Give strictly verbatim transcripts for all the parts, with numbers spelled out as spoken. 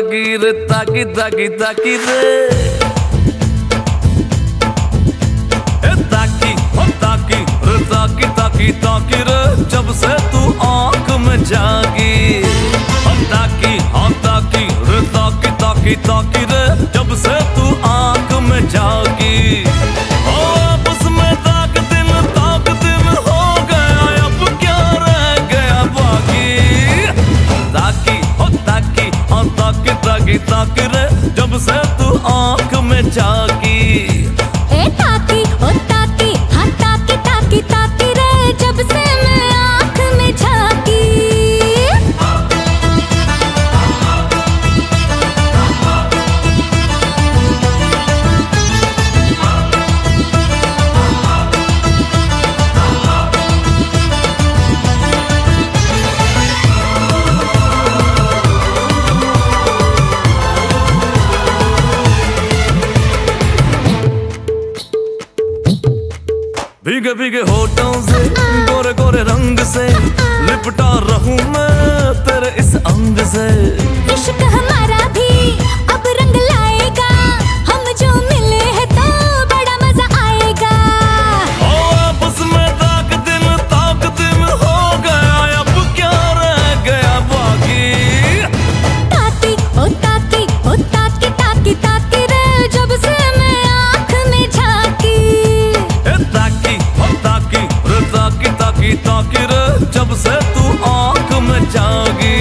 ताकी रे ताकी ताकी ताकी रे ए ताकी हो ताकी रे ताकी ताकी ताकी रे जब से तू आंख में जागी हो ताकी हो ताकी रे ताकी ताकी ताकी रे जब से तू आंख में जागी ओ आपस में ताक दिन ताक दिन हो गया अब क्या रह गया बाकी ताकी हो ताकी हो ताकी ताकी ताकी रे जब से तू आंख में जागी ए ताकी ओ ताकी हाँ ताकी ताकी ताकी रे जब से मैं आंख में झांकी। भीगे भीगे होठों से गोरे गोरे रंग से लिपटा रहूं मैं तेरे इस अंग से। इश्क हमारा भी अब रंग लाएगा, हम जो मिले हैं तो बड़ा मजा आएगा। ओ आपस में ताक दिन ताक दिन हो गया अब क्या रह गया बाकी ताकी ओ ताकी ओ ताकी ताकी ताकी रे जब से मैं आंख में झांकी। ताकी हो ताकी रे ताकी ताकी ताकी रे जब से तू आंख में जागी।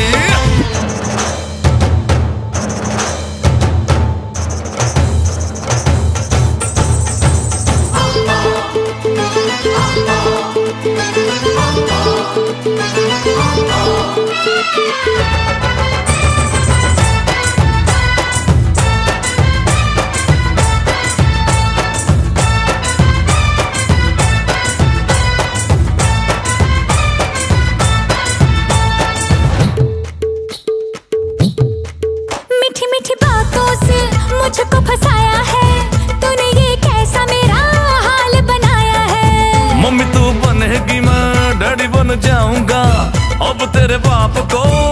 मुझको फंसाया है तूने, ये कैसा मेरा हाल बनाया है। मम्मी तू बनेगी मैं डैडी बन जाऊंगा, अब तेरे बाप को